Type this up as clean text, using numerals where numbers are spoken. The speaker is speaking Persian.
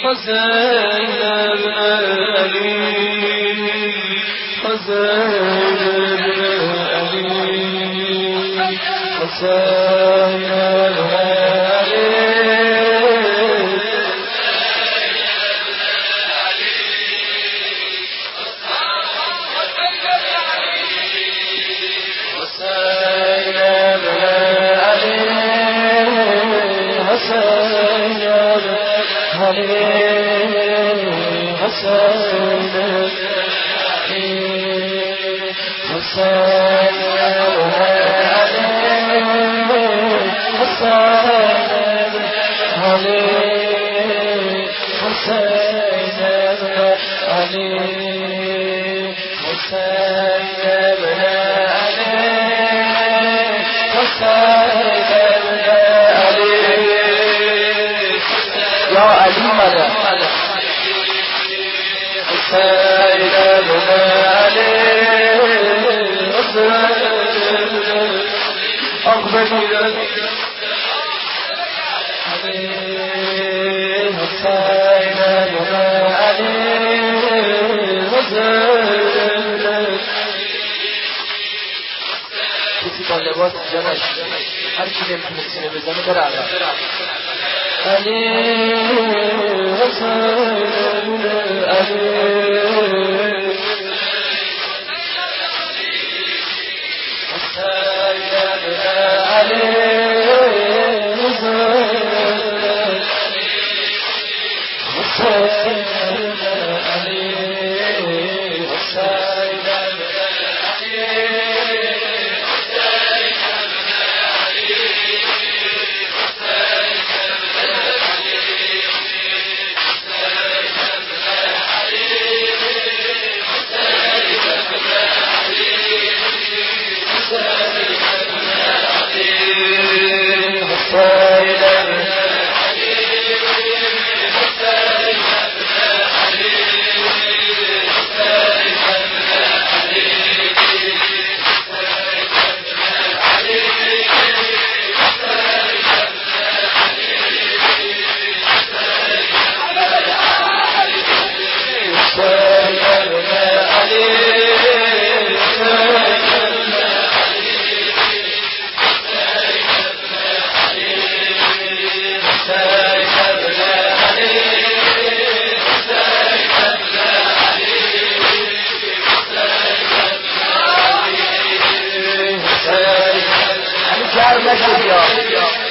حسین ابن علی حسین ابن علی حسین ابن یا علی مدد حسین ابن علی اقبل حسین ابن علی کسی با لباس جمعش هر کی نمیتونه سینه بزنه بره عقب علی حسین علی حسین علی حسین علی گرم نشد یا